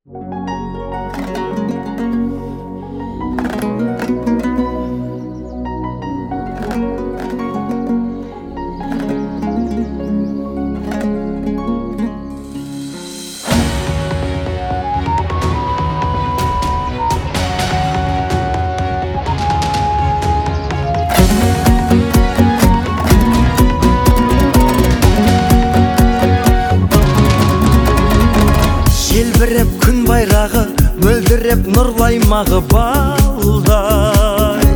Желбіреп күн байрағы, мөлдіреп нұрлаймағы балдай.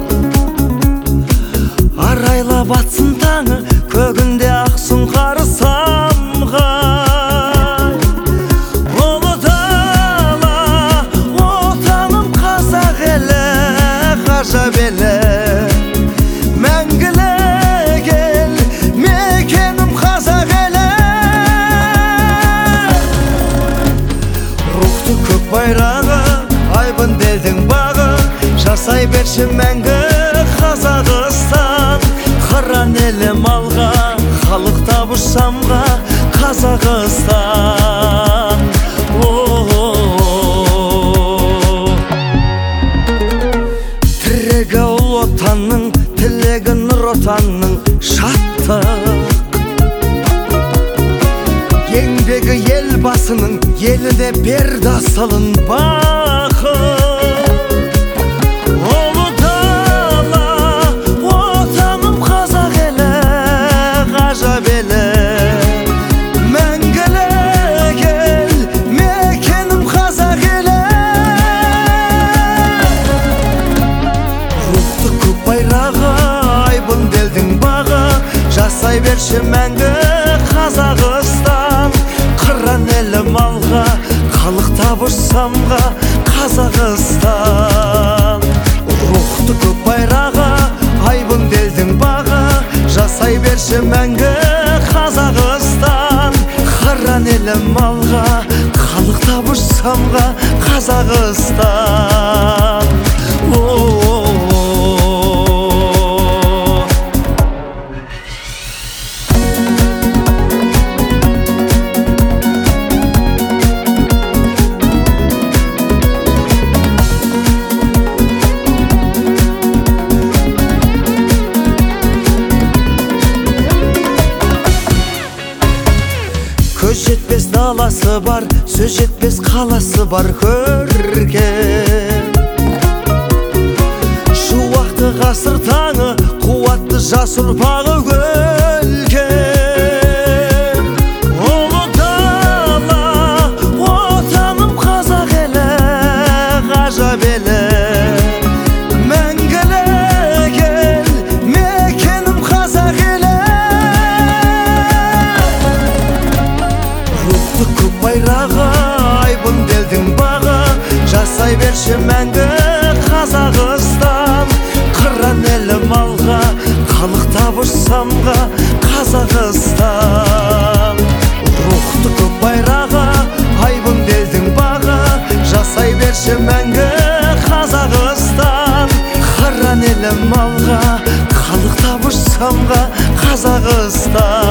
Арайлап атсын таңы, көгінде ақсын қары самғай. Ұлы дала, отаным қазақ елі, ғажап елі. Мәңгілік ел, мекенім қазақ елі. Рухты көк байрағы, айбын делдің бағы, жасай берші мәңгі Қазақстан. Қыран елім алға, халық табыш самға, Қазақстан. Тірегі ұл отанның, тілегі нұр отанның, шаттық. Еңбегі ел басының, еліне берді асылын бақыт. Ұлы дала, отаным қазақ елі, ғажап елі. Мәңгілік ел, мекенім қазақ елі. Рухты көк байрағы, айбын делдің бағы, жасай берші мәңгі Қазақстан. Қыран елім алға, халық табыш самға, Қазақстан. Рухты көк байрағы, айбын делдің бағы, жасай берші мәңгі Қазақстан. Қыран елім алға, халық табыш самға, Қазақстан. Көз жетпес даласы бар, сөз жетпес қаласы бар көркем. Шуақты ғасыр таңы, қуатты жас ұрпағы көлгем. Ұлы дала, отаным қазақ елі, ғажап елі. Мәңгілік ел, мекенім қазақ елі. Рухты көк байрағы, айбын делдің бағы, жасай берші мәңгі Қазақстан. Қыран елім алға, халық табыш самға, Қазақстан. Рухты көк байрағы, айбын делдің бағы, жасай берші мәңгі Қазақстан. Қыран елім алға, халық табыш самға, Қазақстан.